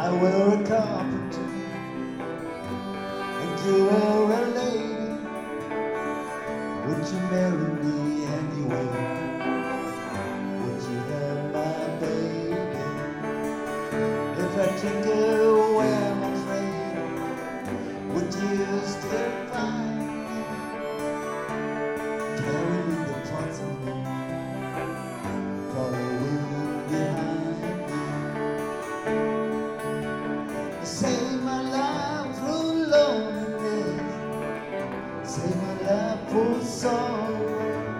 I were a carpenter and you were a lady, would you marry me anyway? Would you have my baby? If I tinker where I'm afraid, would you still find me carrying the parts of me, following behind me? Save my life through loneliness, save my life for sorrow,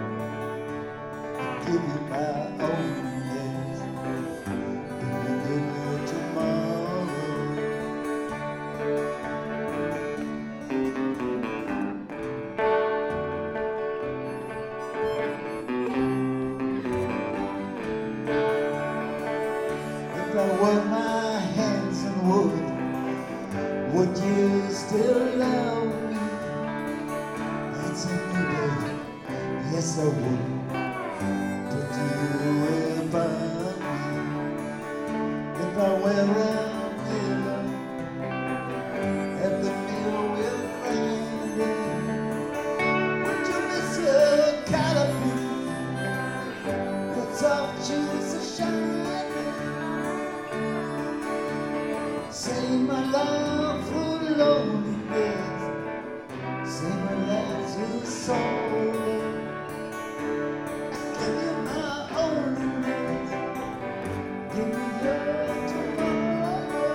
give you my own yes, give you tomorrow. If I were my hands in wood, would you still love me? Answer me, baby, yes I would. But you will find me. If I were a mirror, and the mirror will grind it, would you miss your caliber? Put soft shoes to shine. Save my love through loneliness, save my life through sorrow. I give you my onlyness, give me your tomorrow.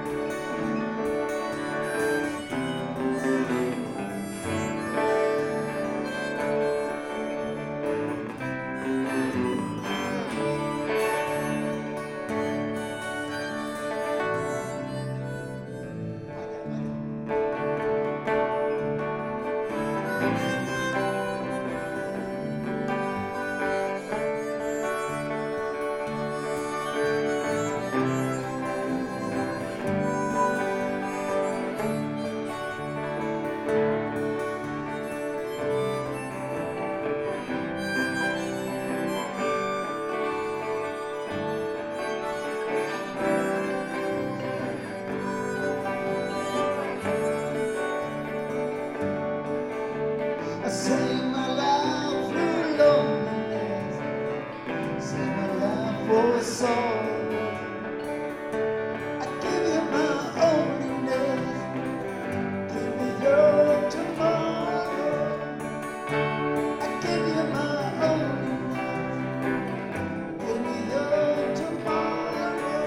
I save my life through loneliness, save my life for sorrow. I give you my onlyness, give me your tomorrow. I give you my onlyness, give me your tomorrow.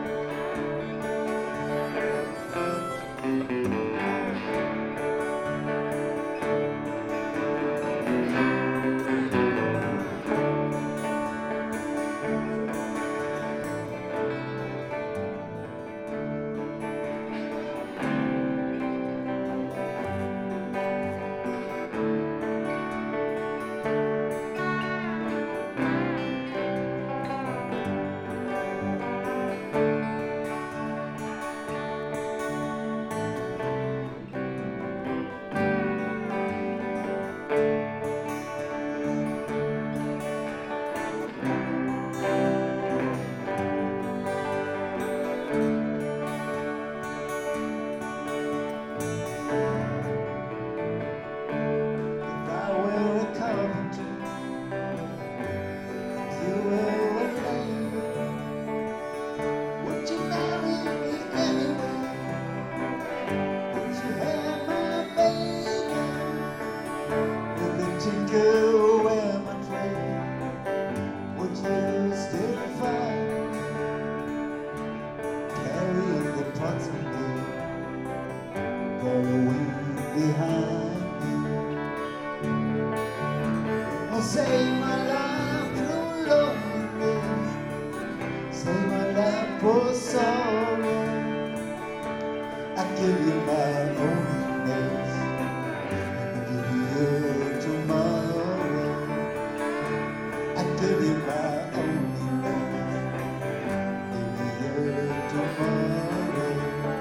Save my life through loneliness, save my life for sorrow. I give you my onlyness, I give you your tomorrow. I give you my onlyness, give you your tomorrow.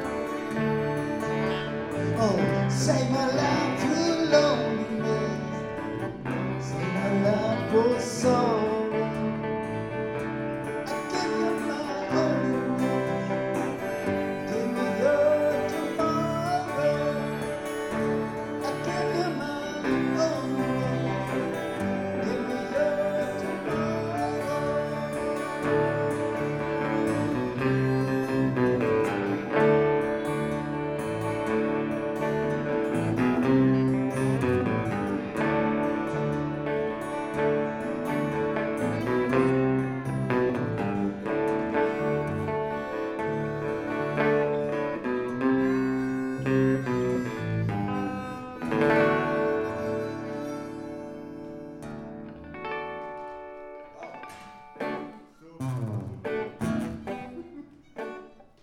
Oh, save my life through loneliness, save my life for sorrow.